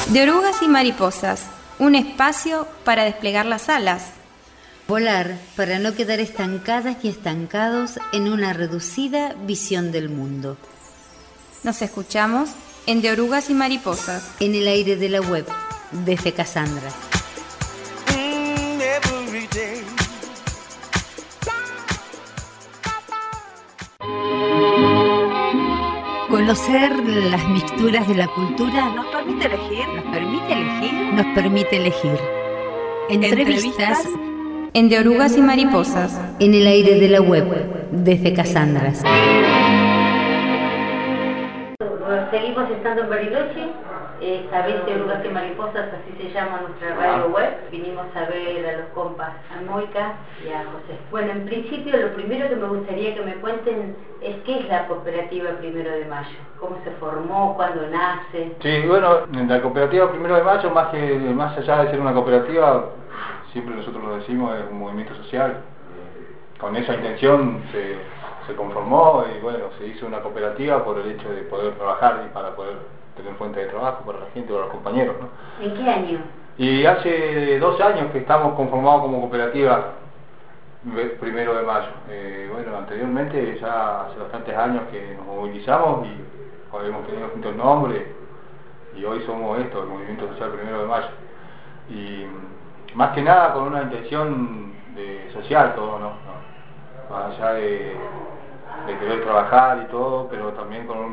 De orugas y mariposas, un espacio para desplegar las alas. Volar para no quedar estancadas y estancados en una reducida visión del mundo. Nos escuchamos en De orugas y mariposas. En el aire de la web, desde Cassandra. Conocer las mixturas de la cultura nos permite elegir. Entrevistas en De orugas y mariposas. En el aire de la web, desde Cassandra. Seguimos estando en Bariloche, esta vez De orugas y mariposas, así se llama nuestra radio web. Vinimos a ver a los compas, a Moica y a José. Bueno, en principio lo primero que me gustaría que me cuenten es qué es la cooperativa Primero de Mayo, cómo se formó, cuándo nace. Sí, bueno, la cooperativa Primero de Mayo, más allá de ser una cooperativa, siempre nosotros lo decimos, es un movimiento social. Con esa intención se conformó y bueno, se hizo una cooperativa por el hecho de poder trabajar y para poder tener fuente de trabajo para la gente, para los compañeros, ¿no? ¿En qué año? Y hace 2 años que estamos conformados como cooperativa Primero de Mayo. Bueno, anteriormente ya hace bastantes años que nos movilizamos y hemos tenido juntos el nombre y hoy somos esto, el Movimiento Social Primero de Mayo. Y más que nada con una intención social todo, ¿no? Más allá de querer trabajar y todo, pero también con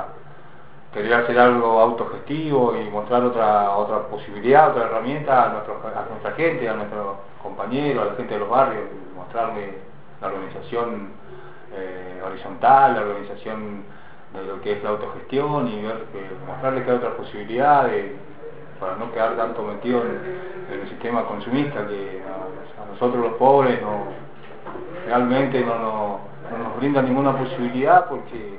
querer hacer algo autogestivo y mostrar otra posibilidad, otra herramienta a nuestra gente, a nuestros compañeros, a la gente de los barrios, mostrarle la organización horizontal, la organización de lo que es la autogestión y mostrarle que hay otras posibilidades para no quedar tanto metido en el sistema consumista que a nosotros los pobres realmente no nos brinda ninguna posibilidad porque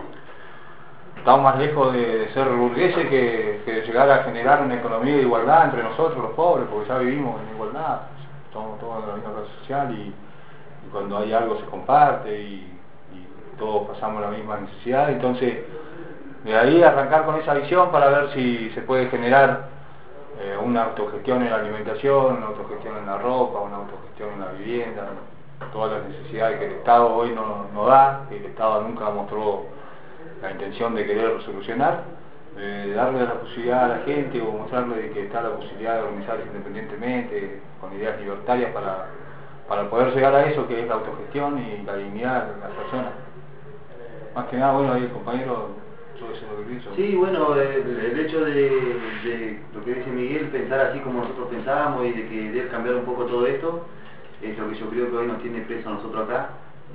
estamos más lejos de ser burgueses que de llegar a generar una economía de igualdad entre nosotros los pobres, porque ya vivimos en igualdad, somos todos en la misma clase social y cuando hay algo se comparte y todos pasamos la misma necesidad. Entonces de ahí arrancar con esa visión para ver si se puede generar una autogestión en la alimentación, una autogestión en la ropa, una autogestión en la vivienda, todas las necesidades que el Estado hoy no da, que el Estado nunca mostró la intención de querer solucionar, darle la posibilidad a la gente o mostrarle de que está la posibilidad de organizarse independientemente, con ideas libertarias para poder llegar a eso que es la autogestión y la dignidad de las personas. Más que nada, bueno, ahí el compañero, yo eso lo que pienso. Sí, bueno, el hecho de lo que dice Miguel, pensar así como nosotros pensábamos y de que debe cambiar un poco todo esto, es lo que yo creo que hoy nos tiene preso a nosotros acá.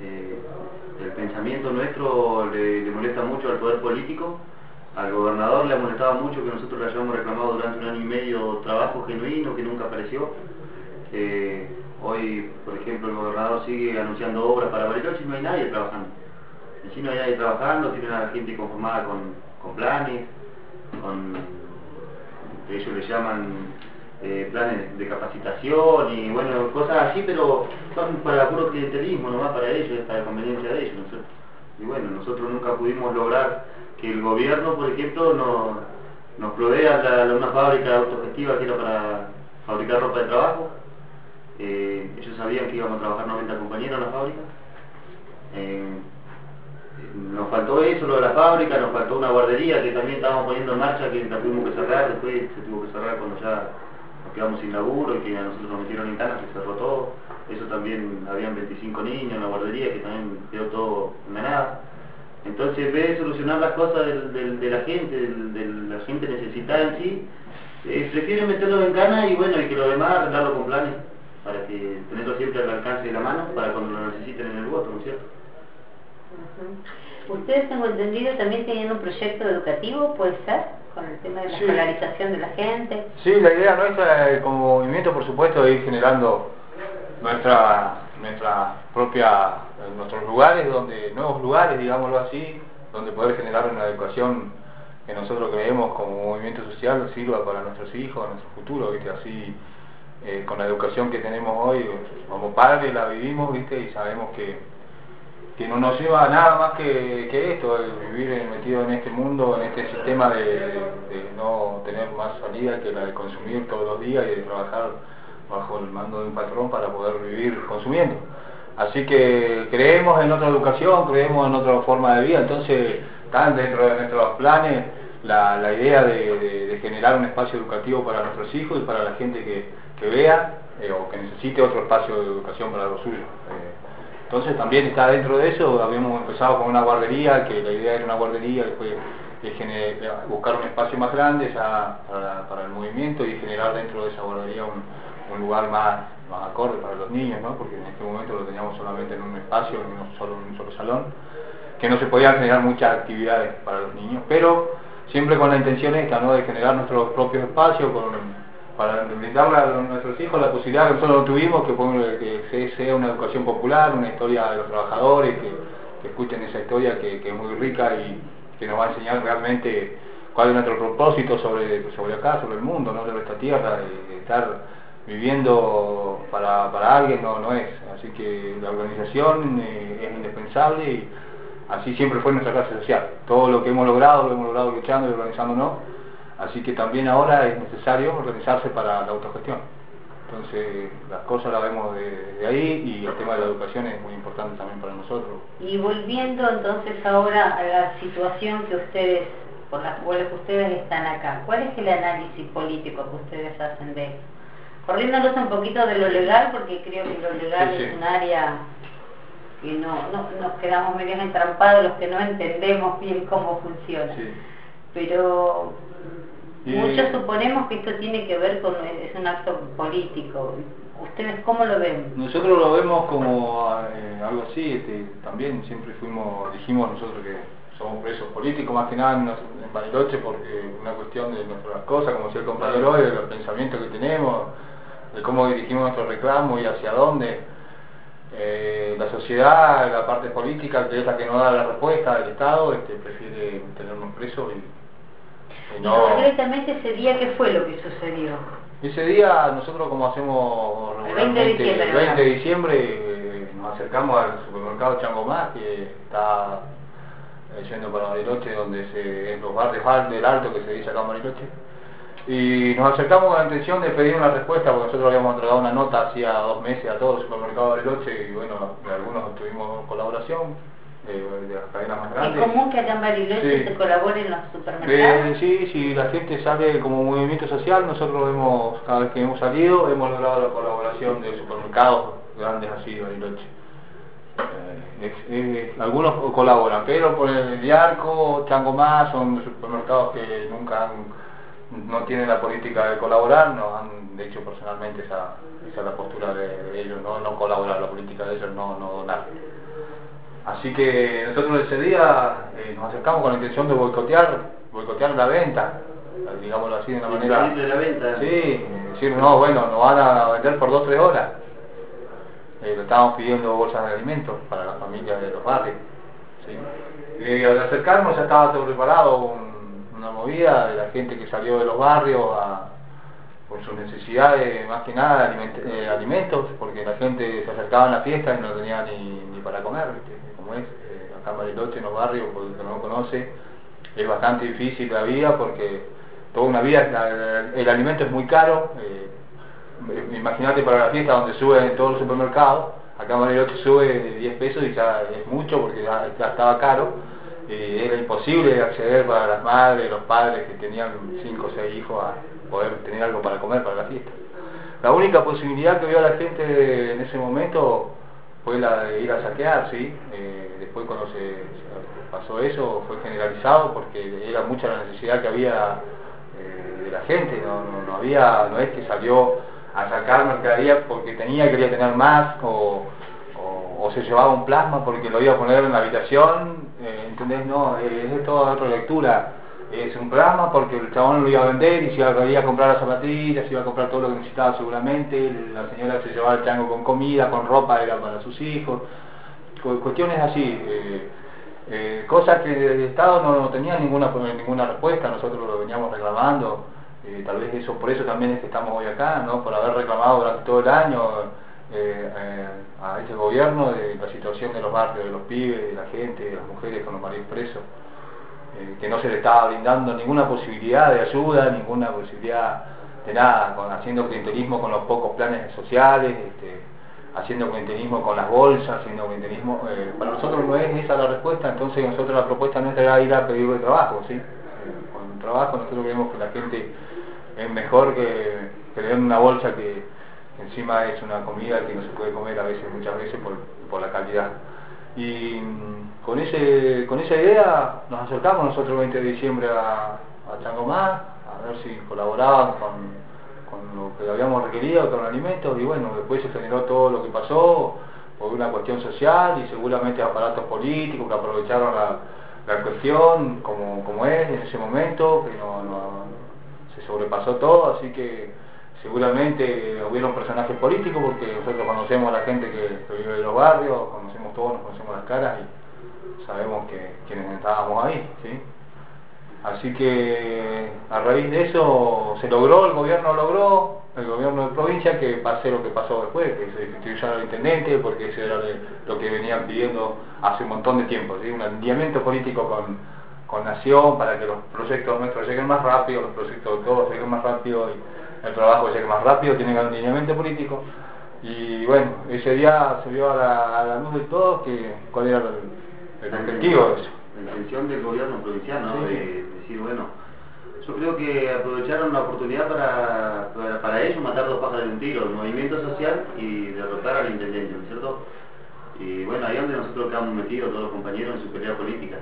El pensamiento nuestro le molesta mucho al poder político, al gobernador le ha molestado mucho que nosotros le hayamos reclamado durante 1 año y medio trabajo genuino que nunca apareció. Hoy, por ejemplo, el gobernador sigue anunciando obras para Bariloche y no hay nadie trabajando. En sí no hay nadie trabajando, tienen a la gente conformada con planes, ellos le llaman planes de capacitación y bueno, cosas así, pero son para puro clientelismo, no va para ellos, es para conveniencia de ellos, ¿no es cierto? Y bueno, nosotros nunca pudimos lograr que el gobierno, por ejemplo, nos provea una fábrica autogestiva que era para fabricar ropa de trabajo. Ellos sabían que íbamos a trabajar 90 compañeros en la fábrica. Nos faltó eso, lo de la fábrica, nos faltó una guardería que también estábamos poniendo en marcha, que la tuvimos que cerrar, después se tuvo que cerrar cuando ya nos quedamos sin laburo y que a nosotros nos metieron en cana, se cerró todo. Eso también, habían 25 niños en la guardería que también quedó todo en la nada. Entonces, en vez de solucionar las cosas de la gente, de la gente necesitada en sí, prefieren meterlo en cana y bueno, y que lo demás arreglarlo con planes, para que tenerlo siempre al alcance de la mano, para cuando lo necesiten en el voto, ¿no es cierto? Ustedes, tengo entendido, también tenían un proyecto educativo, ¿puede ser? Con el tema de la escolarización de la gente. Sí, la idea nuestra como movimiento, por supuesto, es ir generando nuestra propia, nuestros lugares, nuevos lugares, digámoslo así, donde poder generar una educación que nosotros creemos como movimiento social sirva para nuestros hijos, nuestro futuro, ¿viste? Así, con la educación que tenemos hoy, como padres la vivimos, ¿viste? Y sabemos que no nos lleva a nada más que esto, el vivir metido en este mundo, en este sistema de no tener más salida que la de consumir todos los días y de trabajar bajo el mando de un patrón para poder vivir consumiendo. Así que creemos en otra educación, creemos en otra forma de vida, entonces están dentro de nuestros planes la idea de generar un espacio educativo para nuestros hijos y para la gente que vea o que necesite otro espacio de educación para los suyos. Entonces también está dentro de eso. Habíamos empezado con una guardería, que la idea era una guardería, después buscar un espacio más grande ya para el movimiento y generar dentro de esa guardería un lugar más acorde para los niños, ¿no? Porque en este momento lo teníamos solamente en un espacio, en un solo salón, que no se podían generar muchas actividades para los niños, pero siempre con la intención esta, ¿no? De generar nuestros propios espacios para brindarle a nuestros hijos la posibilidad que nosotros tuvimos, que sea una educación popular, una historia de los trabajadores, que escuchen esa historia que es muy rica y que nos va a enseñar realmente cuál es nuestro propósito sobre acá, sobre el mundo, ¿no? Sobre esta tierra, y estar viviendo para alguien no es. Así que la organización es indispensable y así siempre fue nuestra clase social. Todo lo que hemos logrado luchando y organizándonos. Así que también ahora es necesario organizarse para la autogestión. Entonces las cosas las vemos de ahí y el tema de la educación es muy importante también para nosotros. Y volviendo entonces ahora a la situación por la cual ustedes están acá, ¿cuál es el análisis político que ustedes hacen de eso? Corriéndonos un poquito de lo legal, porque creo que lo legal sí. Es un área que no nos quedamos medio entrampados los que no entendemos bien cómo funciona. Sí. Pero muchos suponemos que esto tiene que ver es un acto político. ¿Ustedes cómo lo ven? Nosotros lo vemos como algo así. También siempre dijimos nosotros que somos presos políticos, más que nada en Bariloche, porque una cuestión de nuestras cosas, como decía el compañero hoy, de los pensamientos que tenemos, de cómo dirigimos nuestro reclamo y hacia dónde. La sociedad, la parte política, que es la que no da la respuesta del Estado, prefiere tenernos presos y no... Y concretamente ese día, ¿qué fue lo que sucedió? Ese día nosotros, como hacemos regularmente el 20 de diciembre, nos acercamos al supermercado Chango Más, que está yendo para Bariloche, donde en los barrios del Alto, que se dice acá en Bariloche, y nos acercamos con la intención de pedir una respuesta, porque nosotros habíamos entregado una nota hacía 2 meses a todos los supermercados de Bariloche, y bueno, de algunos tuvimos colaboración, de las cadenas más grandes. ¿Es común que acá en Bariloche se colabore en los supermercados? Sí, la gente sale como movimiento social. Nosotros cada vez que hemos salido, hemos logrado la colaboración de supermercados grandes así de Bariloche. Algunos colaboran, pero por el Diarco, Chango Más, son supermercados que no tienen la política de colaborar. Nos han dicho personalmente esa es la postura de ellos, no colaborar, la política de ellos no donar. Así que nosotros ese día nos acercamos con la intención de boicotear la venta, digámoslo así de una manera. ¿El de la venta? Sí, decir, nos van a vender por 2 o 3 horas. Le estábamos pidiendo bolsas de alimentos para las familias de los barrios. ¿Sí? Y al acercarnos ya estaba todo preparado, una movida de la gente que salió de los barrios por sus necesidades, más que nada alimentos, porque la gente se acercaba a la fiesta y no tenía ni para comer, ¿viste? Como es, acá en Bariloche, en los barrios, por el que no lo conoce, es bastante difícil la vida, porque toda una vida el alimento es muy caro. Imagínate para la fiesta donde sube en todos los supermercados, acá en Bariloche sube 10 pesos y ya es mucho porque ya estaba caro. Era imposible acceder para las madres, los padres que tenían 5 o 6 hijos a poder tener algo para comer para la fiesta. La única posibilidad que vio la gente en ese momento fue la de ir a saquear, ¿sí? Después cuando se pasó eso fue generalizado porque era mucha la necesidad que había de la gente, no es que salió a sacar mercadería porque quería tener más o se llevaba un plasma porque lo iba a poner en la habitación, ¿entendés? No, es toda otra lectura. Es un plasma porque el chabón lo iba a vender y se iba a comprar las zapatillas, se iba a comprar todo lo que necesitaba seguramente. La señora se llevaba el chango con comida, con ropa, era para sus hijos. Cuestiones así, cosas que el Estado no tenía ninguna respuesta. Nosotros lo veníamos reclamando. Tal vez por eso también es que estamos hoy acá, ¿no? Por haber reclamado durante todo el año a este gobierno de la situación de los barrios, de los pibes, de la gente, de las mujeres con los maridos presos. que no se le estaba brindando ninguna posibilidad de ayuda, ninguna posibilidad de nada, haciendo clientelismo con los pocos planes sociales, haciendo clientelismo con las bolsas, haciendo clientelismo. Para nosotros no es esa la respuesta, entonces nosotros la propuesta nuestra era ir a pedir de trabajo, ¿sí? Con el trabajo nosotros creemos que la gente es mejor que le den una bolsa que encima es una comida que no se puede comer muchas veces por la calidad. Y con esa idea nos acercamos nosotros el 20 de diciembre a Changomar, a ver si colaboraban con lo que habíamos requerido, con alimentos, y bueno, después se generó todo lo que pasó por una cuestión social y seguramente aparatos políticos que aprovecharon la cuestión como es en ese momento, que se sobrepasó todo, así que seguramente hubieron personajes políticos, porque nosotros conocemos a la gente que vive en los barrios, conocemos todos, nos conocemos las caras y sabemos quienes estábamos ahí, ¿sí? Así que a raíz de eso el gobierno de provincia, que pase lo que pasó después, que se destituyera al intendente, porque eso era lo que venían pidiendo hace un montón de tiempo, ¿sí? Un alineamiento político con Nación para que los proyectos nuestros lleguen más rápido, los proyectos de todos lleguen más rápido y el trabajo llegue más rápido, tienen un alineamiento político. Y bueno, ese día se vio a la luz de todos cuál era el objetivo de eso. La intención del gobierno provincial, ¿no? Sí. De decir, bueno, yo creo que aprovecharon la oportunidad para ellos matar dos pájaros de un tiro, el movimiento social y derrotar al intendente, ¿no es cierto? Y bueno, ahí es donde nosotros quedamos metidos, todos los compañeros, en su pelea política.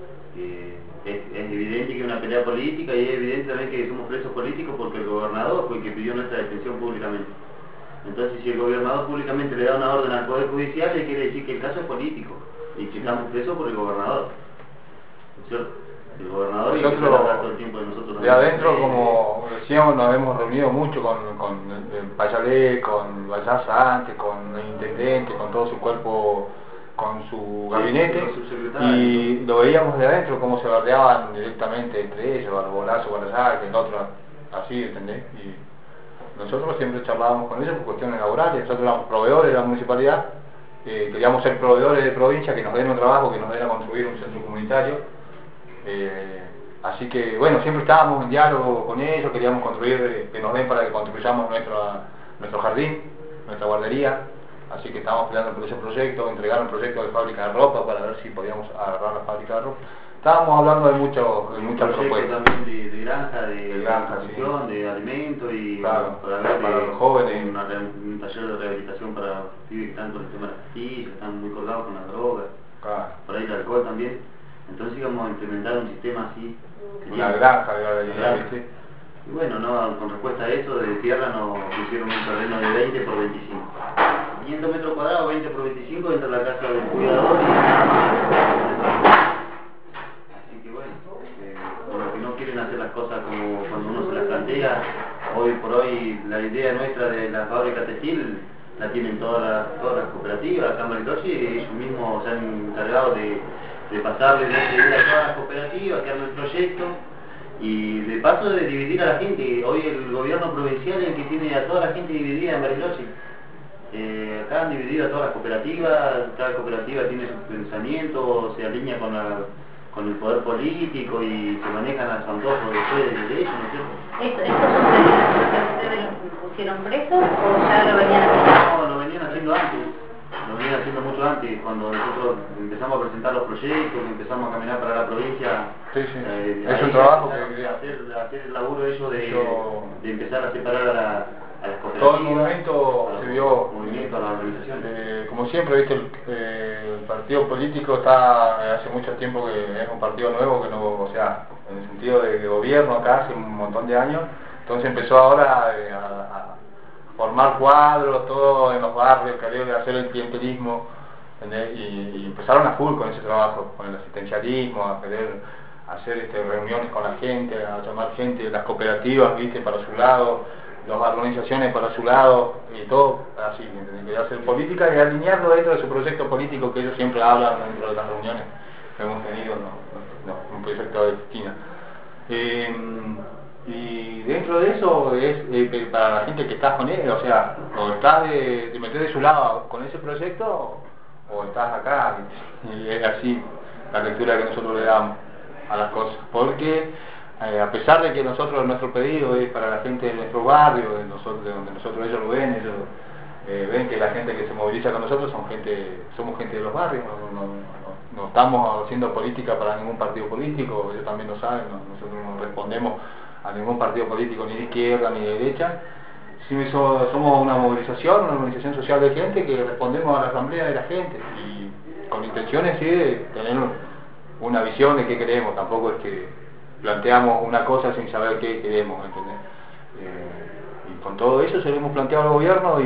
Es evidente que es una pelea política y es evidente también que somos presos políticos porque el gobernador fue el que pidió nuestra detención públicamente. Entonces, si el gobernador públicamente le da una orden al Poder Judicial, le quiere decir que el caso es político y que estamos presos por el gobernador. ¿No es cierto? El gobernador nosotros, todo el tiempo de nosotros. De adentro, como decíamos, nos hemos reunido mucho con Payalé, con Bayaza antes, con el intendente, con todo su cuerpo, con su gabinete, y lo veíamos de adentro, cómo se bardeaban directamente entre ellos, Barbolazo, Guarayá, que el otro, así, ¿entendés? Y nosotros siempre charlábamos con ellos por cuestiones laborales. Nosotros éramos proveedores de la municipalidad, queríamos ser proveedores de provincia, que nos den un trabajo, que nos den a construir un centro comunitario. Así que bueno, siempre estábamos en diálogo con ellos, queríamos construir, que nos den para que construyamos nuestro jardín, nuestra guardería. Así que estábamos peleando por ese proyecto, entregaron el proyecto de fábrica de ropa para ver si podíamos agarrar la fábrica de ropa. Estábamos hablando de muchas propuestas. También de granja, de construcción, sí, de alimento y claro, para los jóvenes. Un taller de rehabilitación para pibes que están con el tema de las pastillas, que están muy colgados con las drogas, claro, por ahí el alcohol también. Entonces íbamos a implementar un sistema así. Una granja de ¿viste? Y bueno, no, con respuesta a eso, de tierra nos pusieron un terreno de 20 por 25. 500 metros cuadrados, 20 por 25, entra la casa del cuidador y así que bueno, los que no quieren hacer las cosas como cuando uno se las plantea, hoy por hoy la idea nuestra de la fábrica textil la tienen todas las cooperativas acá en Bariloche, y ellos mismos se han encargado de pasarle la idea a todas las cooperativas, que armen el proyecto y de paso de dividir a la gente. Hoy el gobierno provincial es el que tiene a toda la gente dividida en Bariloche. Acá han dividido a todas las cooperativas, cada cooperativa tiene su pensamiento, se alinea con el poder político y se manejan a su antojo después de ellos, ¿no es cierto? ¿Estos son personas que ustedes pusieron presos o ya lo venían haciendo? No, lo venían haciendo antes. Lo venían haciendo mucho antes, cuando nosotros empezamos a presentar los proyectos, empezamos a caminar para la provincia. Sí, sí. Es un trabajo que hacer el laburo de empezar a separar a las cooperativas. Todo el movimiento se vio, movimiento a la organización. Como siempre, viste, el partido político está hace mucho tiempo que es un partido nuevo, que no, o sea, en el sentido de gobierno acá hace un montón de años, entonces empezó ahora a formar cuadros, todo en los barrios, querer hacer el clientelismo, y empezaron a full con ese trabajo, con el asistencialismo, a querer hacer reuniones con la gente, a llamar gente, las cooperativas, viste, para su lado, las organizaciones para su lado, y todo así, querer hacer política y alinearlo dentro de su proyecto político que ellos siempre hablan dentro de las reuniones que hemos tenido, un proyecto de esquina. Y dentro de eso es para la gente que estás con él, o sea, o estás de meter de su lado con ese proyecto o estás acá, y es así la lectura que nosotros le damos. a las cosas, porque a pesar de que nuestro pedido es para la gente de nuestro barrio, de donde nosotros ellos lo ven, ellos ven que la gente que se moviliza con nosotros somos gente de los barrios, no estamos haciendo política para ningún partido político, ellos también lo saben, nosotros no respondemos a ningún partido político ni de izquierda ni de derecha. Sí, somos una organización social de gente que respondemos a la asamblea de la gente y con intenciones sí de tener una visión de qué queremos, tampoco es que planteamos una cosa sin saber qué queremos, ¿entendés? Y con todo eso se lo hemos planteado al gobierno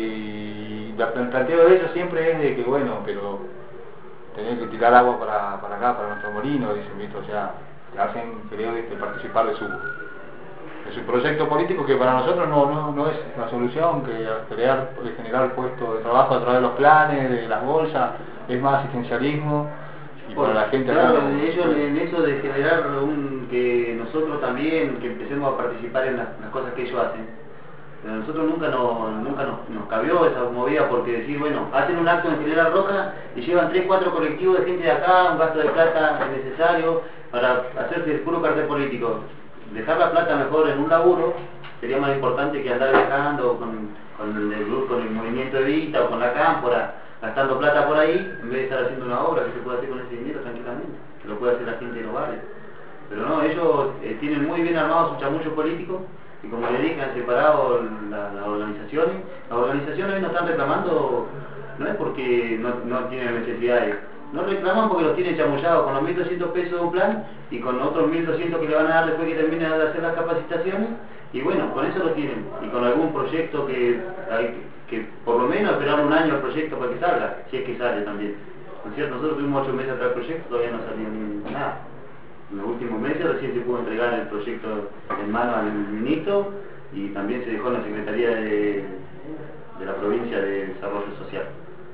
y el planteo de ellos siempre es de que bueno, pero tener que tirar agua para acá, para nuestro molino, dicen, ¿viste? O sea, hacen, creo, participar de su proyecto político, que para nosotros no es la solución, que generar puestos de trabajo a través de los planes, de las bolsas, es más asistencialismo. Y para la gente claro, acá, ellos en eso de generar que nosotros también, que empecemos a participar en las cosas que ellos hacen, pero a nosotros nunca nos cabió esa movida, porque decir, bueno, hacen un acto en General Roca y llevan 3-4 colectivos de gente de acá, un gasto de plata innecesario para hacerse el puro cartel político. Dejar la plata mejor en un laburo sería más importante que andar viajando con el movimiento Evita o con la Cámpora, gastando plata por ahí, en vez de estar haciendo una obra que se puede hacer con ese dinero tranquilamente, que lo puede hacer la gente de los barrios. Pero no, ellos tienen muy bien armados su chamullo político, y como le dije, han separado las organizaciones. Las organizaciones hoy no están reclamando, no es porque no tienen necesidades, no reclaman porque los tienen chamullados con los 1.200 pesos de un plan y con otros 1.200 que le van a dar después que terminen de hacer las capacitaciones, y bueno, con eso lo tienen, y con algún proyecto que por lo menos esperar un año el proyecto para que salga, si es que sale también. ¿No es cierto? Nosotros tuvimos 8 meses atrás del proyecto, todavía no salió ni nada. En los últimos meses recién se pudo entregar el proyecto en mano al ministro, y también se dejó en la Secretaría de la Provincia de Desarrollo Social.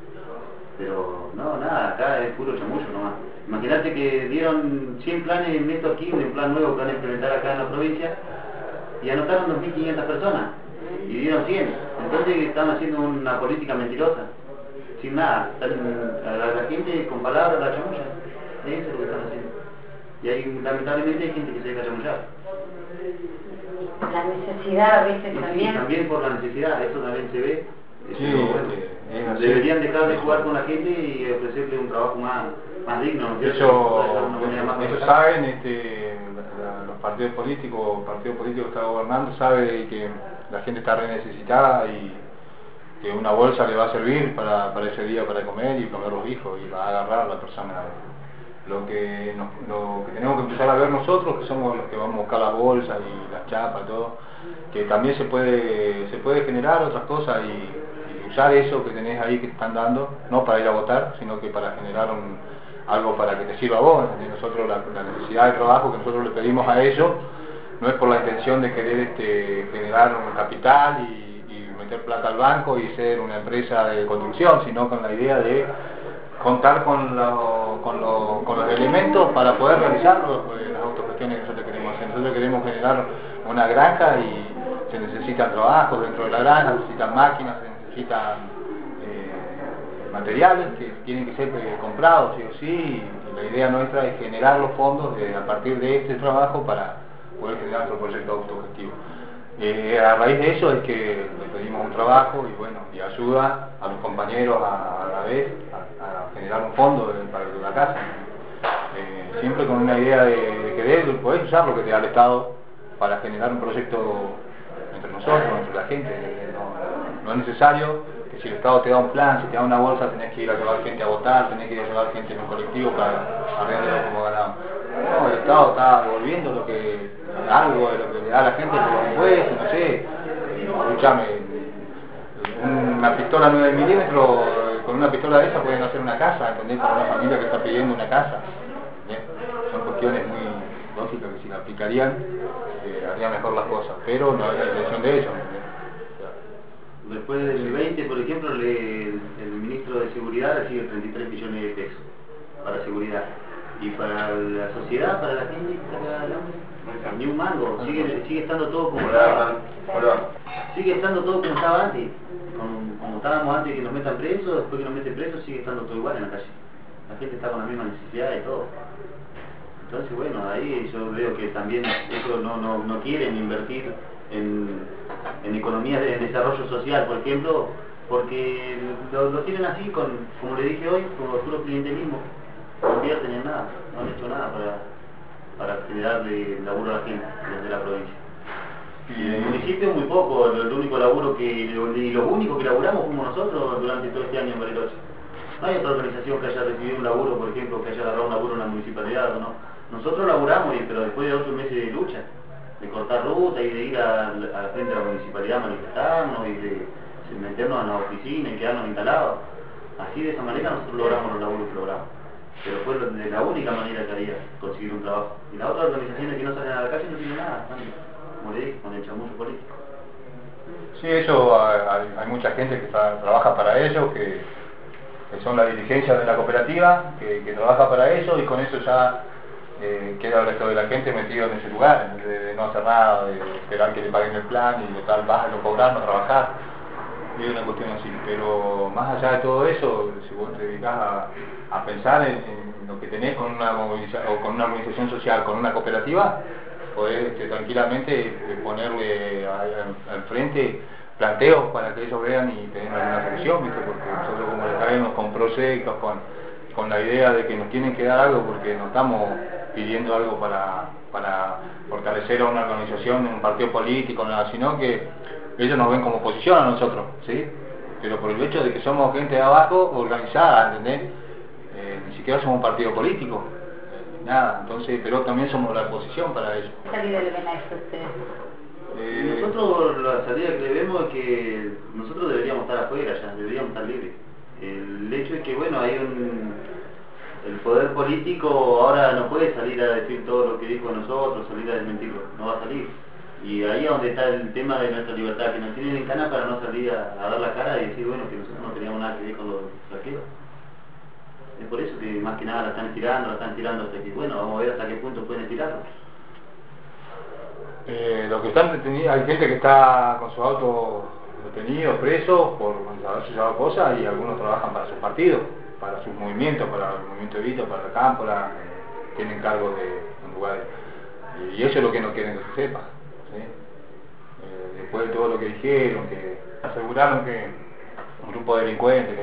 Pero no, nada, acá es puro chamullo nomás. Imagínate que dieron 100 planes en esto aquí, un plan nuevo que van a implementar acá en la provincia, y anotaron 2.500 personas, y dieron 100. Entonces están haciendo una política mentirosa, sin nada. A la gente con palabras la chamulla. Eso es lo que están haciendo. Y hay, lamentablemente hay gente que se deja chamullar. La necesidad a veces Y también. sí, también por la necesidad, eso también se ve. Sí, bueno, deberían dejar de jugar con la gente y ofrecerle un trabajo más digno, ¿no? Ellos saben, los partidos políticos, el partido político que está gobernando sabe que la gente está re necesitada y que una bolsa le va a servir para ese día para comer y comer los hijos, y va a agarrar a la persona. Lo que tenemos que empezar a ver nosotros, que somos los que vamos a buscar las bolsas y las chapas, todo, que también se puede generar otras cosas y usar eso que tenés ahí que te están dando, no para ir a votar, sino que para generar algo para que te sirva a vos. Nosotros la necesidad de trabajo que nosotros le pedimos a ellos no es por la intención de querer generar un capital y meter plata al banco y ser una empresa de construcción, sino con la idea de contar con los elementos para poder realizar las autogestiones que nosotros queremos hacer. Nosotros queremos generar una granja y se necesitan trabajos dentro de la granja, se necesitan máquinas, se necesitan materiales que tienen que ser comprados sí o sí, y la idea nuestra es generar los fondos a partir de este trabajo para poder generar nuestro proyecto autogestivo. A raíz de eso es que le pedimos un trabajo y ayuda a los compañeros a la vez a generar un fondo para la casa, siempre con una idea de que podés usar lo que te da el Estado para generar un proyecto entre nosotros, entre la gente. No es necesario que si el Estado te da un plan, si te da una bolsa, tenés que ir a llevar gente a votar, tenés que ir a llevar gente en un colectivo para arreglarlo como ganamos. No, el Estado está devolviendo algo de lo que le da a la gente por los impuestos, no sé. Escúchame, una pistola 9 milímetros, con una pistola de esa pueden hacer una casa, ¿entendés? Para una familia que está pidiendo una casa. ¿Bien? Son cuestiones muy lógicas que si la aplicarían, harían mejor las cosas, pero no hay la intención de ellos. Después del 20, por ejemplo, el ministro de Seguridad recibe 33 millones de pesos para seguridad. Y para la sociedad, para la gente que está acá adelante, ni un mango, sigue estando todo como estaba. Sigue estando todo como estaba antes. Como estábamos antes que nos metan presos, después que nos meten presos, sigue estando todo igual en la calle. La gente está con la misma necesidad y todo. Entonces, bueno, ahí yo veo que también ellos no quieren invertir en economías de desarrollo social, por ejemplo, porque lo tienen así, como le dije hoy, como puro clientelismo. No invierten en nada, no han hecho nada para generarle laburo a la gente desde la provincia. Y en el municipio muy poco, el único laburo y los únicos que laburamos fuimos nosotros durante todo este año en Bariloche. No hay otra organización que haya recibido un laburo, por ejemplo, que haya agarrado un laburo en la municipalidad, ¿no? Nosotros laburamos, pero después de 8 meses de lucha, de cortar ruta y de ir a la frente de la municipalidad a manifestarnos y de meternos en la oficina y quedarnos instalados. Así, de esa manera, nosotros logramos los laburos que logramos. Pero fue de la única manera que había conseguir un trabajo. Y las otras organizaciones que no salen a la calle no tienen nada, están, como le dije, con el chamullo político. Sí, eso hay mucha gente que trabaja para ello, que son la dirigencia de la cooperativa, que trabaja para eso y con eso ya queda el resto de la gente metido en ese lugar, de no hacer nada, de esperar que le paguen el plan y de tal, vas a no cobrar, no trabajar. Y es una cuestión así, pero más allá de todo eso, si vos te dedicás a pensar en lo que tenés con una organización social, con una cooperativa, podés tranquilamente ponerle al frente planteos para que ellos vean y tengan alguna solución, ¿viste? Porque nosotros como les traemos con proyectos, con la idea de que nos tienen que dar algo, porque no estamos pidiendo algo para fortalecer a una organización, un partido político, nada, sino que ellos nos ven como oposición a nosotros, ¿sí? Pero por el hecho de que somos gente de abajo, organizada, ¿entendés? Ni siquiera somos un partido político, nada, entonces, pero también somos la oposición para ellos. ¿Qué salida le ven a esto a ustedes? Nosotros la salida que le vemos es que nosotros deberíamos estar afuera ya, deberíamos estar libres. El hecho es que, bueno, el poder político ahora no puede salir a decir todo lo que dijo nosotros, salir a desmentirlo, no va a salir. Y ahí es donde está el tema de nuestra libertad, que nos tienen en cana para no salir a dar la cara y decir, bueno, que nosotros no teníamos nada que ver con los saqueos. Es por eso que más que nada la están estirando hasta que, bueno, vamos a ver hasta qué punto pueden estirarlo. Lo que están detenidos, hay gente que está con su auto detenidos, presos por haberse llevado cosas, y algunos trabajan para sus partidos, para sus movimientos, para el movimiento Evita, para el campo, tienen cargos en lugares. Y eso es lo que no quieren que se sepa, ¿sí? Después de todo lo que dijeron, que aseguraron que un grupo de delincuentes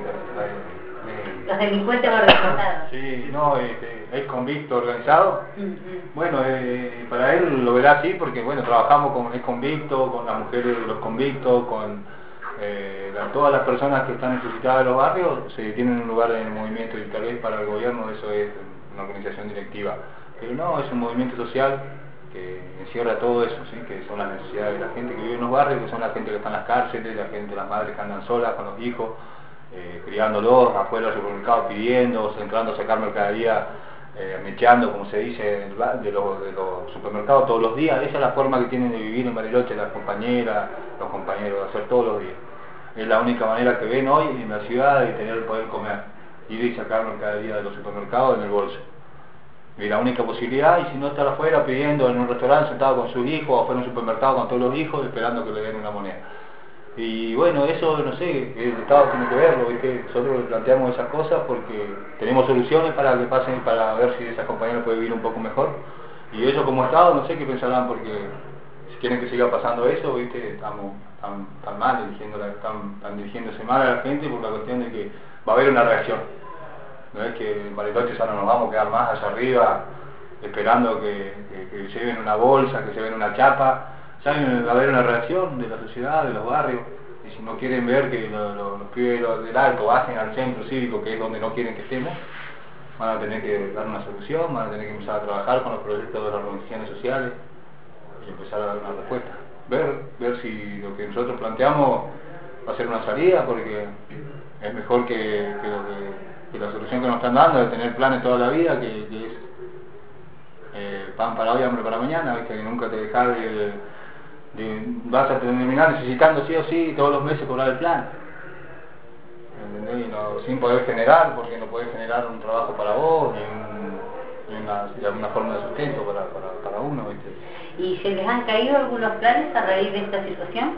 los delincuentes organizados. Sí, no, es convicto organizado. Bueno, para él lo verá así porque, bueno, trabajamos con el convicto, con las mujeres de los convictos, con todas las personas que están necesitadas de los barrios, se tienen un lugar en el movimiento, y tal vez para el gobierno eso es una organización directiva. Pero no, es un movimiento social que encierra todo eso, ¿sí? Que son las necesidades de la gente que vive en los barrios, que son la gente que está en las cárceles, la gente, las madres que andan solas con los hijos, criándolos, afuera del supermercado pidiendo, entrando a sacar mercadería, mecheando, como se dice, de los supermercados todos los días. Esa es la forma que tienen de vivir en Bariloche las compañeras, los compañeros, de hacer todos los días. Es la única manera que ven hoy en la ciudad de tener poder comer, ir y sacar mercadería de los supermercados en el bolso. Es la única posibilidad, y si no, estar afuera pidiendo en un restaurante sentado con sus hijos, o afuera en un supermercado con todos los hijos, esperando que le den una moneda. Y bueno, eso no sé, el Estado tiene que verlo, ¿viste? Nosotros le planteamos esas cosas porque tenemos soluciones para que pasen, para ver si esas compañeras pueden vivir un poco mejor. Y ellos como Estado no sé qué pensarán, porque si quieren que siga pasando eso, ¿viste? Están mal, están dirigiéndose mal a la gente por la cuestión de que va a haber una reacción. No es que en Bariloche ya no nos vamos a quedar más allá arriba esperando que lleven una bolsa, que lleven una chapa. Ya va a haber una reacción de la sociedad, de los barrios, y si no quieren ver que los pibes del Alto bajen al centro cívico, que es donde no quieren que estemos, van a tener que dar una solución, van a tener que empezar a trabajar con los proyectos de las organizaciones sociales y empezar a dar una respuesta. Ver si lo que nosotros planteamos va a ser una salida, porque es mejor que la solución que nos están dando de tener planes toda la vida, que es pan para hoy, hambre para mañana, ¿viste? Que nunca te dejas vas a terminar necesitando sí o sí todos los meses cobrar el plan, ¿entendés? Y no, sin poder generar, porque no podés generar un trabajo para vos, ni alguna forma de sustento para uno, ¿viste? ¿Y se les han caído algunos planes a raíz de esta situación?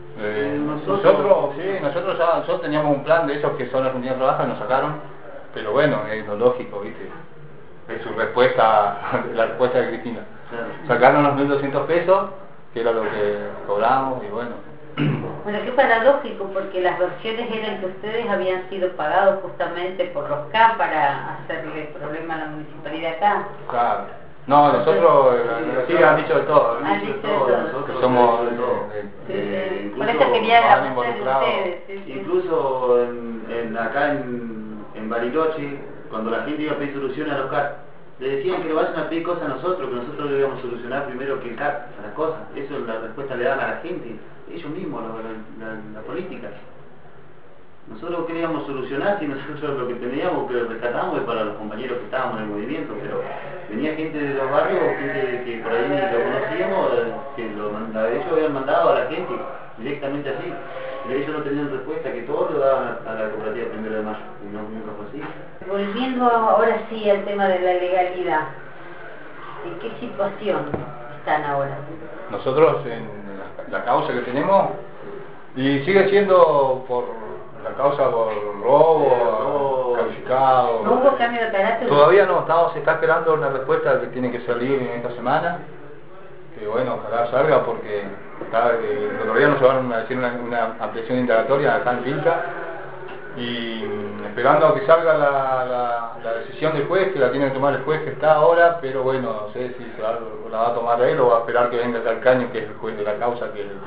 Nosotros teníamos un plan de esos que son Argentina Trabaja, nos sacaron, pero bueno, es lo lógico, ¿viste? es su respuesta, la respuesta de Cristina. Claro. Sacarnos los 1.200 pesos, que era lo que cobramos, y bueno. Bueno, qué paradójico, porque las versiones eran que ustedes habían sido pagados justamente por los CAM para hacerle problema a la municipalidad acá. Claro. No, nosotros, sí, han dicho de todo. Han dicho de todo. Nosotros Somos, de todo. Por eso quería van hablar de involucrados. ustedes. Sí. Incluso acá en Bariloche, cuando la gente iba a pedir soluciones a los CAR, le decían que le vayan a pedir cosas a nosotros, que nosotros debíamos solucionar primero que el CAR a las cosas. Eso es la respuesta que le dan a la gente, ellos mismos, la política. Nosotros queríamos solucionar, si nosotros lo que teníamos que rescatamos es para los compañeros que estábamos en el movimiento, pero venía gente de los barrios, gente que por ahí lo conocíamos, que ellos habían mandado a la gente directamente así. Y ellos no tenían respuesta, que todos lo daban a la cooperativa 1 de mayo, y no, nunca fue así. Volviendo ahora sí al tema de la legalidad, ¿en qué situación están ahora? Nosotros en la causa que tenemos, y sigue siendo por la causa por robo, calificado. ¿No hubo cambio de carácter? Todavía no, se está esperando una respuesta que tiene que salir en esta semana, que bueno, ojalá salga porque el otro día nos llevaron a decir una ampliación indagatoria acá en Pilca, y esperando a que salga la decisión del juez, que la tiene que tomar el juez que está ahora, pero bueno, no sé si la va a tomar él o va a esperar que venga Calcaño, que es el juez de la causa, que es el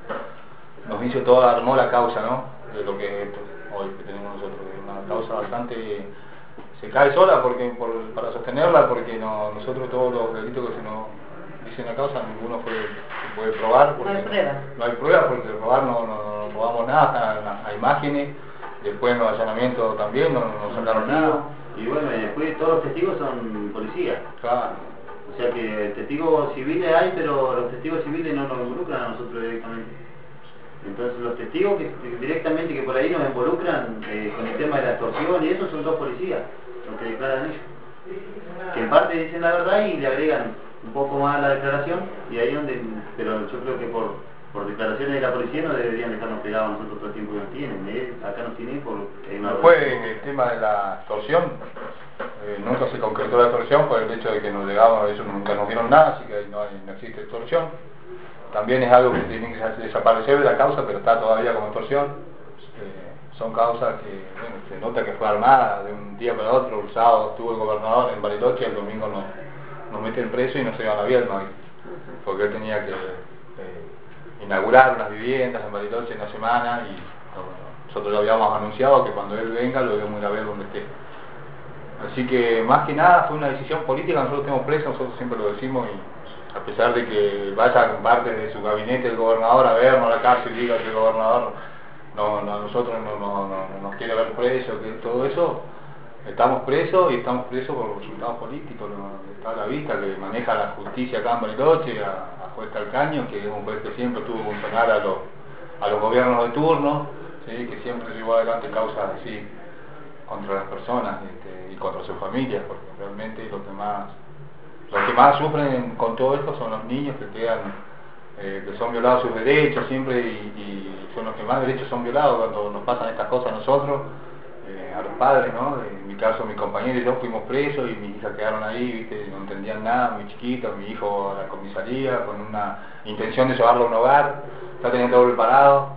que nos hizo toda, armó la causa, ¿no? De lo que es esto, hoy que tenemos nosotros, es una causa bastante, se cae sola para sostenerla, porque nosotros todos los delitos que se nos dicen en la causa, ninguno se puede probar, porque no hay pruebas, porque robar no robamos nada, hay imágenes. Después en los allanamientos también no sacaron nada. Y bueno, y después todos los testigos son policías. Claro. O sea que testigos civiles hay, pero los testigos civiles no nos involucran a nosotros directamente. Entonces los testigos que directamente que por ahí nos involucran con el tema de la extorsión y eso son 2 policías, los que declaran ellos. Que en parte dicen la verdad y le agregan un poco más a la declaración, y ahí donde, pero yo creo que por declaraciones de la policía no deberían dejarnos pegados a nosotros todo el tiempo que nos tienen. Acá nos tienen porque... Después el tema de la extorsión, nunca se concretó la extorsión por el hecho de que nos llegamos, ellos nunca nos dieron nada, así que no existe extorsión. También es algo que tiene que desaparecer de la causa, pero está todavía como extorsión. Son causas que, bueno, se nota que fue armada de un día para otro. El sábado estuvo el gobernador en Bariloche, el domingo nos meten preso y nos llevan a Viedma, porque él tenía que inaugurar unas viviendas en Bariloche en una semana, y nosotros ya habíamos anunciado que cuando él venga lo íbamos a ir a ver donde esté. Así que más que nada fue una decisión política. Nosotros tenemos presos, nosotros siempre lo decimos, y a pesar de que vaya con parte de su gabinete el gobernador a vernos a la cárcel y diga que el gobernador nosotros no nos quiere ver presos, que todo eso, estamos presos, y estamos presos por resultados políticos. Está a la vista que maneja la justicia acá en Bariloche, a juez Calcaño, que es un juez que siempre tuvo que funcionar a los gobiernos de turno, ¿sí? Que siempre llevó adelante causas así contra las personas y contra sus familias, porque realmente los que más sufren con todo esto son los niños que quedan, que son violados sus derechos siempre, y son los que más derechos son violados cuando nos pasan estas cosas a nosotros, a los padres, ¿no? En mi caso, mi compañero y yo fuimos presos, y mis hijas quedaron ahí, ¿viste? No entendían nada, muy chiquitos, mi hijo a la comisaría con una intención de llevarlo a un hogar, ya tenía todo preparado,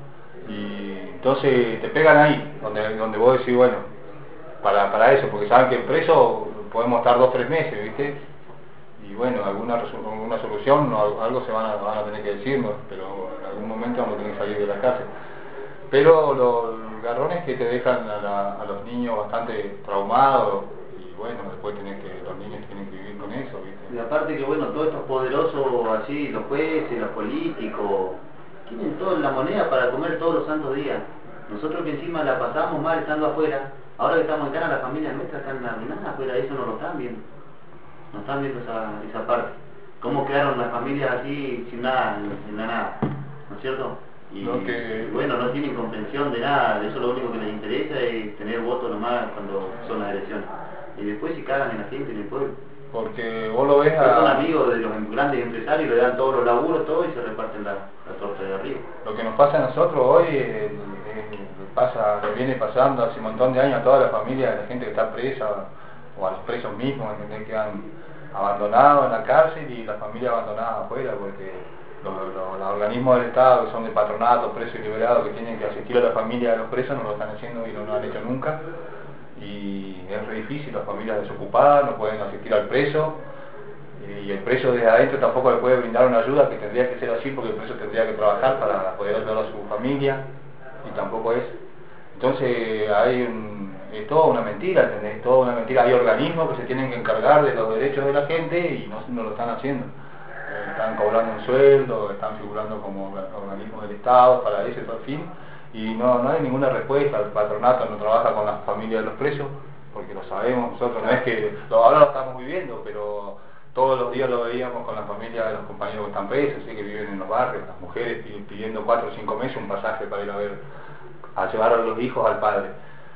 y entonces te pegan ahí, donde vos decís, bueno, para eso, porque saben que el preso podemos estar 2 o 3 meses, ¿viste? Y bueno, alguna solución, algo se van a tener que decirnos, pero en algún momento vamos a tener que salir de la cárcel. Pero los garrones que te dejan a los niños bastante traumados, y bueno, después los niños tienen que vivir con eso, ¿viste? Y aparte que bueno, todos estos poderosos así, los jueces, los políticos, tienen toda la moneda para comer todos los santos días. Nosotros que encima la pasamos mal estando afuera, ahora que estamos en cara, la familia nuestra están arruinadas afuera, eso no lo están viendo. No están viendo esa parte. Cómo quedaron las familias así sin nada, en la nada, ¿no es cierto? Y bueno, no tienen comprensión de nada, de eso lo único que les interesa es tener votos nomás cuando son las elecciones. Y después si cagan en la gente, en el pueblo. Porque vos lo ves son amigos de los grandes empresarios, le dan todos los laburos, todo, y se reparten la torta de arriba. Lo que nos pasa a nosotros hoy, le viene pasando hace un montón de años a toda la familia, a la gente que está presa o a los presos mismos, ¿entendés? Quedan abandonados en la cárcel y la familia abandonada afuera, porque los organismos del Estado, que son de patronato, presos y liberados, que tienen que asistir a la familia de los presos, no lo están haciendo y no lo han hecho nunca, y es re difícil, las familias desocupadas no pueden asistir al preso, y el preso desde adentro tampoco le puede brindar una ayuda, que tendría que ser así, porque el preso tendría que trabajar para poder ayudar a su familia, y tampoco es. Entonces es toda una mentira, ¿entendés? Toda una mentira. Hay organismos que se tienen que encargar de los derechos de la gente y no lo están haciendo. Están cobrando un sueldo, están figurando como organismos del Estado para ese fin, y no hay ninguna respuesta. El patronato no trabaja con las familias de los presos, porque lo sabemos nosotros, no es que ahora lo estamos viviendo, pero todos los días lo veíamos con las familias de los compañeros que están presos, ¿sí? Que viven en los barrios, las mujeres pidiendo 4 o 5 meses un pasaje para ir a llevar a los hijos al padre,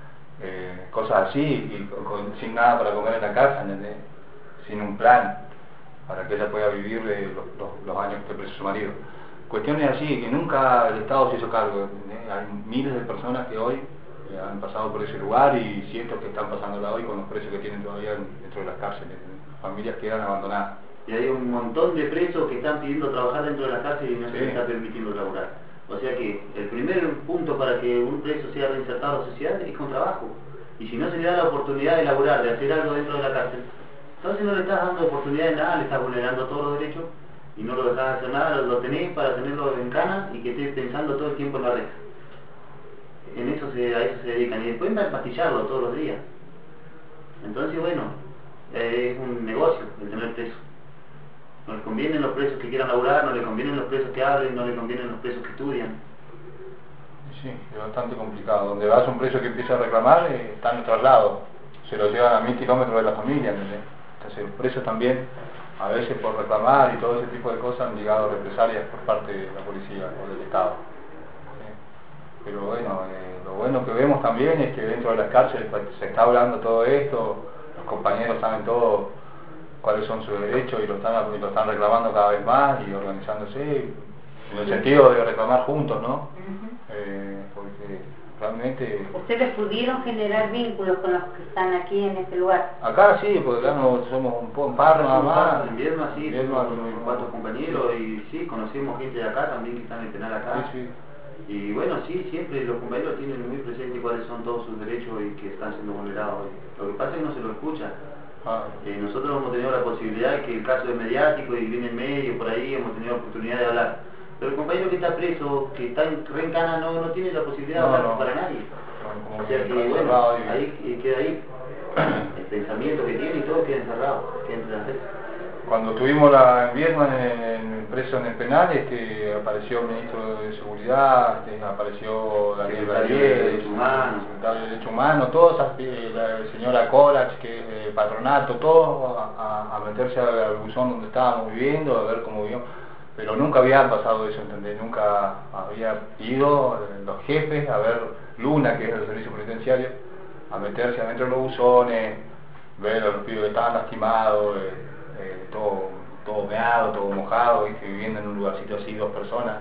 cosas así, y sin nada para comer en la casa, ¿entendés? Sin un plan para que ella pueda vivir los años que esté preso su marido. Cuestiones así que nunca el Estado se hizo cargo, ¿entendés? Hay miles de personas que hoy han pasado por ese lugar, y cientos que están pasándola hoy con los presos que tienen todavía dentro de las cárceles, ¿entendés? Familias que quedan abandonadas. Y hay un montón de presos que están pidiendo trabajar dentro de la cárcel y no se les está permitiendo laburar. O sea que el primer punto para que un preso sea reinsertado a la sociedad es con trabajo. Y si no se le da la oportunidad de laburar, de hacer algo dentro de la cárcel, entonces no le estás dando oportunidad de nada, le estás vulnerando todos los derechos y no lo dejas hacer nada, lo tenés para tenerlo en cana y que estés pensando todo el tiempo en la red. A eso se dedican, y después empastillarlo todos los días. Entonces, bueno, es un negocio el tener presos. No les convienen los presos que quieran laburar, no les convienen los presos que hablen, no les convienen los presos que estudian. Sí, es bastante complicado. Donde vas un preso que empieza a reclamar, está en el traslado, se lo llevan a 1000 kilómetros de la familia, ¿entendés? Entonces los presos también, a veces por reclamar y todo ese tipo de cosas, han llegado a represalias por parte de la policía o del Estado. ¿Sí? Pero bueno, lo bueno que vemos también es que dentro de las cárceles se está hablando todo esto, los compañeros saben todo cuáles son sus derechos y lo están reclamando cada vez más y organizándose en el sentido de reclamar juntos, ¿no? Porque realmente... ¿Ustedes pudieron generar vínculos con los que están aquí en este lugar? Acá sí, porque acá no somos un par nada más. En Viedma sí, somos 4 compañeros y sí, conocemos gente de acá también que están en el penal acá. Sí. Y bueno, sí, siempre los compañeros tienen muy presente cuáles son todos sus derechos y que están siendo vulnerados. Lo que pasa es que no se lo escucha. Nosotros hemos tenido la posibilidad de que el caso es mediático y viene en medio, por ahí hemos tenido la oportunidad de hablar. Pero el compañero que está preso, que está re en cana, no tiene la posibilidad de hablar para nadie. O sea que bueno, ahí queda ahí el pensamiento que tiene y todo queda encerrado, queda entre las redes. Cuando tuvimos en Viedma, preso en el penal, apareció el ministro de Seguridad, apareció Daniel secretario de Derechos Humanos, secretario de Derechos Humanos, todos, la señora Kolach, que es el patronato, todos a meterse al buzón donde estábamos viviendo, a ver cómo vivíamos. Pero nunca había pasado eso, ¿entendés? Nunca había ido los jefes a ver Luna, que es el servicio penitenciario, a meterse adentro de los buzones, ver a los pibes que estaban lastimados, todo meado, todo mojado, ¿viste? Viviendo en un lugarcito así, 2 personas.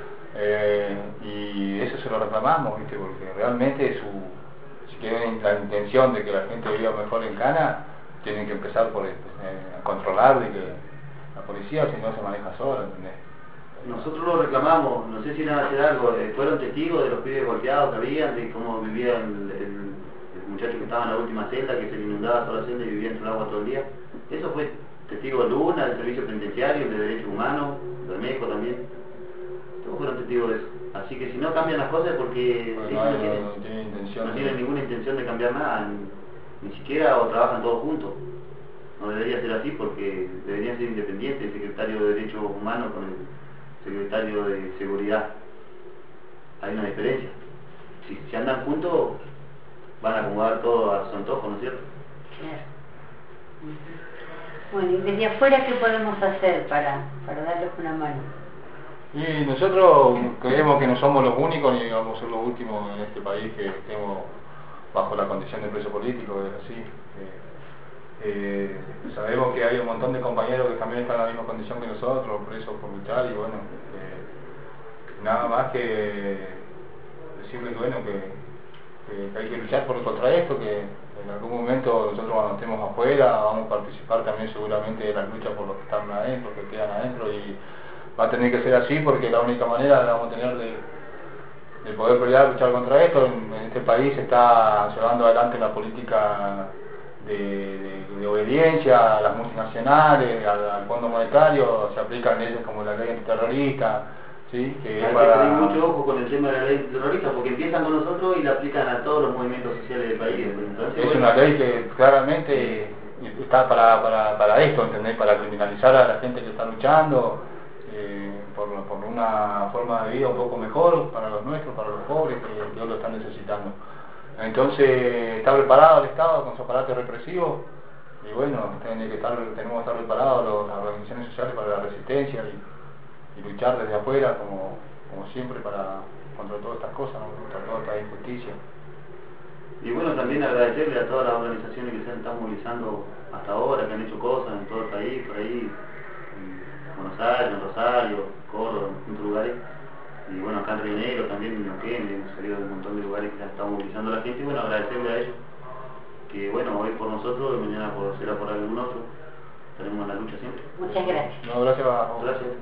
Y eso se lo reclamamos, ¿viste? Porque realmente si tienen la intención de que la gente viva mejor en cana, tienen que empezar por controlar de que la policía, si no, se maneja sola, ¿entendés? Nosotros lo reclamamos, no sé si iban a hacer algo, fueron testigos de los pibes golpeados que habían, de cómo vivía el muchacho que estaba en la última celda, que se le inundaba toda la celda y vivía dentro del agua todo el día. Eso fue testigo de Luna, del servicio penitenciario, de Derechos Humanos, del México también. Todos fueron testigos de eso. Así que si no cambian las cosas es porque no tienen ninguna intención de cambiar nada, ni siquiera o trabajan todos juntos. No debería ser así porque deberían ser independientes el secretario de Derechos Humanos con el secretario de Seguridad. Hay una diferencia. Si andan juntos, van a acomodar todo a su antojo, ¿no es cierto? Claro. Bueno, y desde afuera, ¿qué podemos hacer para darles una mano? Y nosotros creemos que no somos los únicos ni vamos a ser los últimos en este país que estemos bajo la condición de preso político, es así. Sabemos que hay un montón de compañeros que también están en la misma condición que nosotros, presos por luchar, y bueno, nada más que decirles que bueno, que hay que luchar contra esto, que en algún momento nosotros cuando estemos afuera vamos a participar también seguramente de las luchas por los que están adentro, que quedan adentro, y va a tener que ser así porque la única manera que vamos a tener de poder pelear, luchar contra esto. En este país se está llevando adelante la política de obediencia a las multinacionales, al Fondo Monetario, se aplican leyes como la ley antiterrorista, ¿sí? Que hay que tener mucho ojo con el tema de la ley antiterrorista porque empiezan con nosotros y la aplican a todos los movimientos sociales del país. Entonces, es una ley que claramente está para esto, ¿entendés? Para criminalizar a la gente que está luchando por una forma de vida un poco mejor para los nuestros, para los pobres que hoy lo están necesitando. Entonces está preparado el Estado con su aparato represivo y bueno, tenemos que estar preparados las organizaciones sociales para la resistencia y luchar desde afuera como siempre contra todas estas cosas, ¿no? Contra toda esta injusticia. Y bueno, también agradecerle a todas las organizaciones que se han estado movilizando hasta ahora, que han hecho cosas en todo el país, por ahí, en Buenos Aires, en Rosario, Córdoba, en muchos lugares. Y bueno, acá en Río Negro también, en Neuquén, hemos salido de un montón de lugares que se han estado movilizando a la gente. Y bueno, agradecerle a ellos, que bueno, hoy por nosotros, y mañana será por algún otro, estaremos en la lucha siempre. Muchas gracias. No, gracias a vos. Gracias.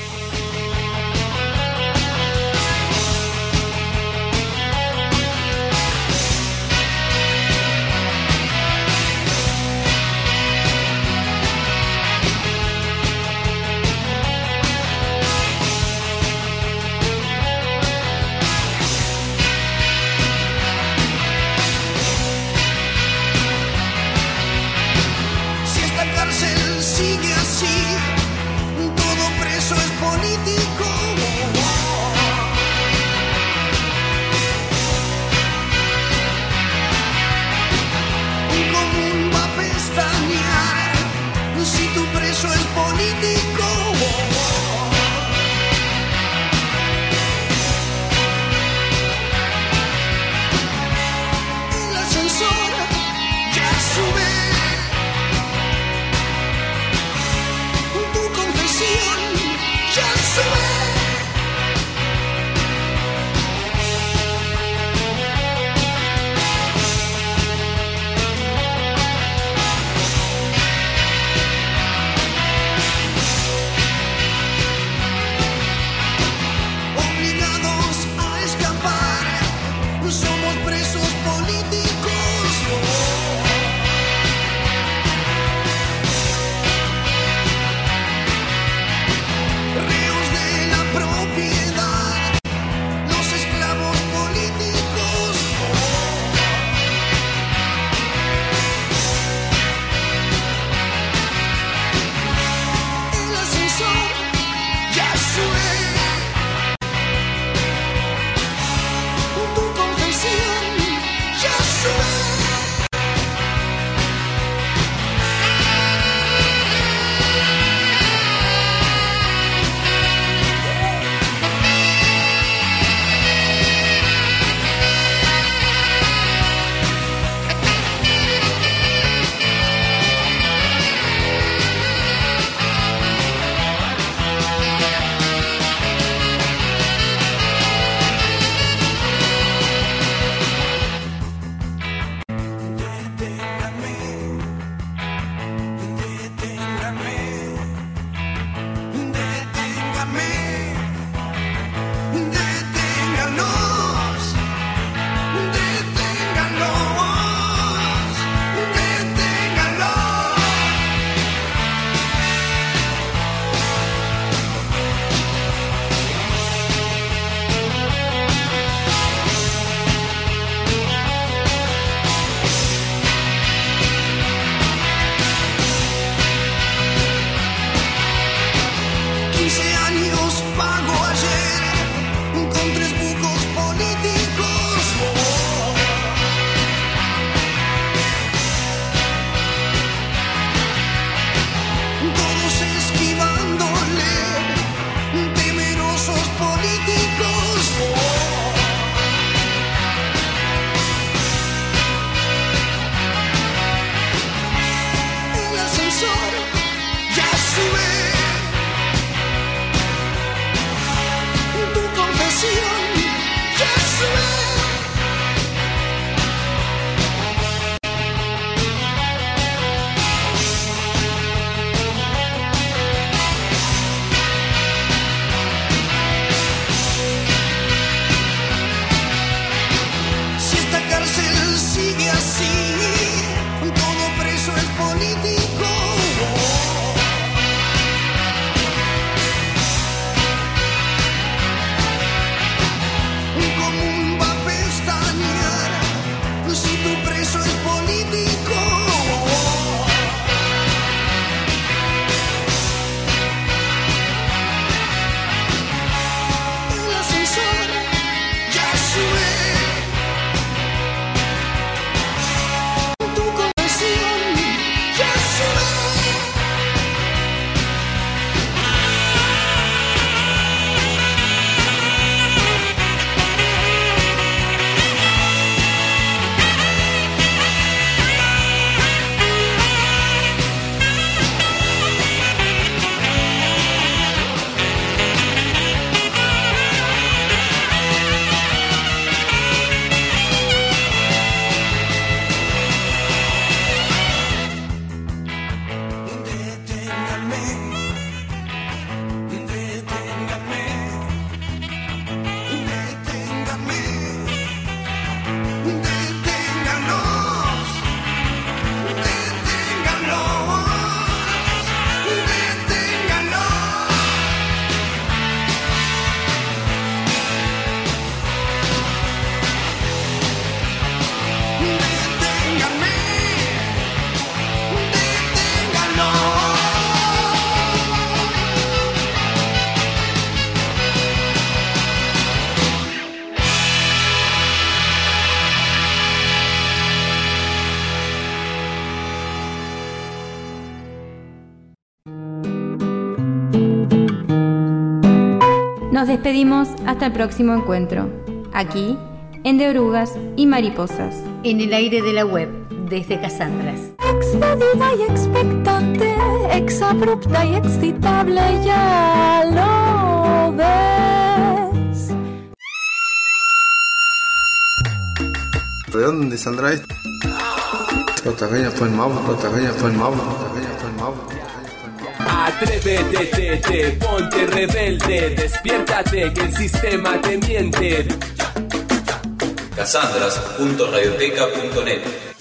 Sigue así, todo preso es político. Un común va a pestañear si tu preso es político. El ascensor ya sube. Ya sube. Obligados a escapar, somos presos políticos. Reos de la propiedad, los esclavos políticos. El ascensor ya sube. Tu confesión ya sube. Nos despedimos hasta el próximo encuentro, aquí en De Orugas y Mariposas. En el aire de la web, desde Casandras. Expedida y expectante, exabrupta y excitable, ya lo ves. ¿De dónde saldrá esto? Rotarreña fue el Mauro, Rotarreña fue el Mauro, Rotarreña fue el Mauro. Atrévete, ponte rebelde, despiértate que el sistema te miente. Casandras.radioteca.net